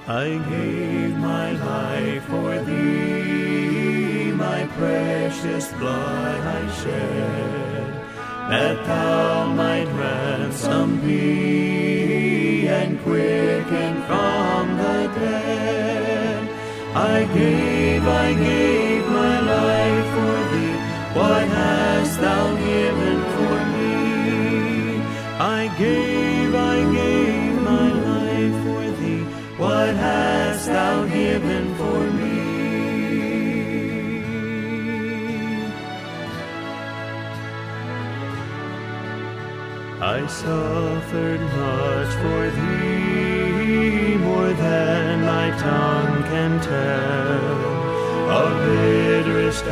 I gave my life for thee, my precious blood I shed, that thou might ransom me and quicken from the dead. I gave my life for thee. What hast thou given for me? I gave my life for thee. What hast thou given for me? I suffered much for thee, more than my tongue can tell, of bitterest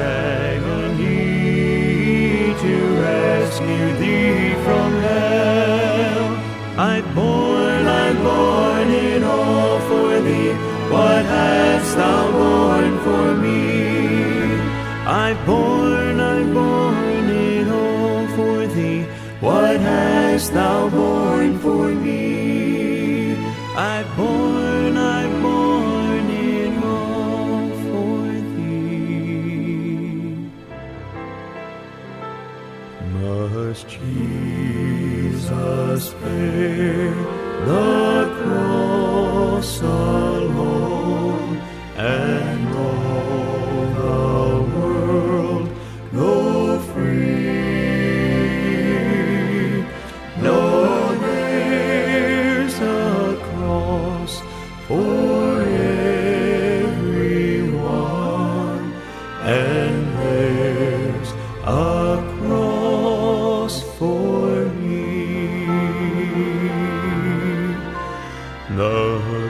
agony to rescue thee from hell. I've borne it all for thee. What hast thou borne for me? I've borne it all for thee. What hast thou borne for me? I've borne it all for thee. Must Jesus bear the cross alone, and all the world go free? No, there's a cross for everyone, and there's a cross for me. The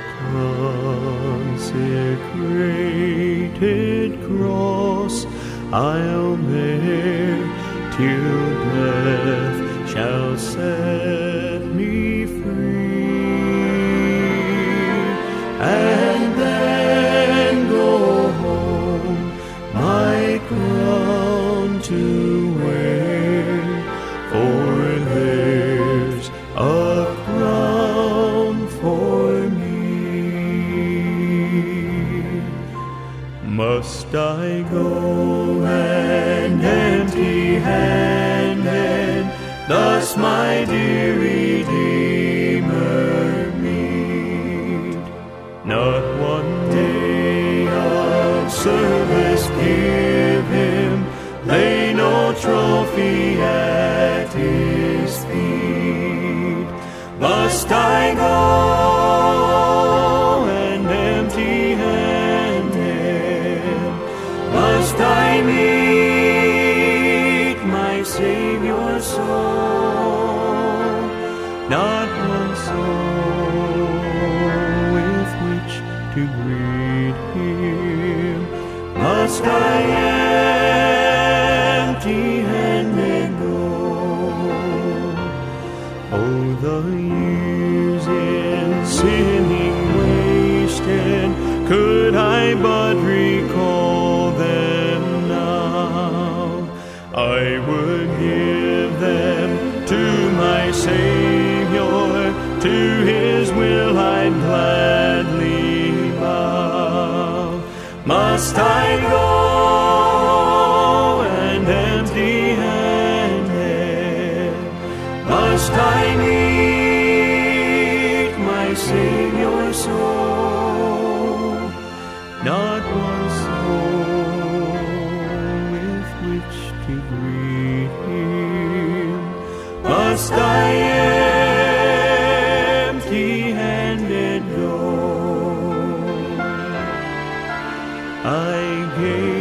consecrated cross I'll bear till death shall set me free, and then go home my crown to wear, for there's a crown for me. Must I go and empty-handed thus my dear Redeemer meet? Not one day of service give him, lay no trophy at his feet. Must I go and empty-handed? Must I meet my Savior's soul? Not one soul with which to greet him. Must I empty-handed go? Oh, the years in sinning wasted, could I but recall them now, I would give them to my Savior, to his will I'd gladly bow. Must I go and empty-handed? Must I meet my Savior's soul? Not one soul with which to greet him. Must I empty-handed go? I gave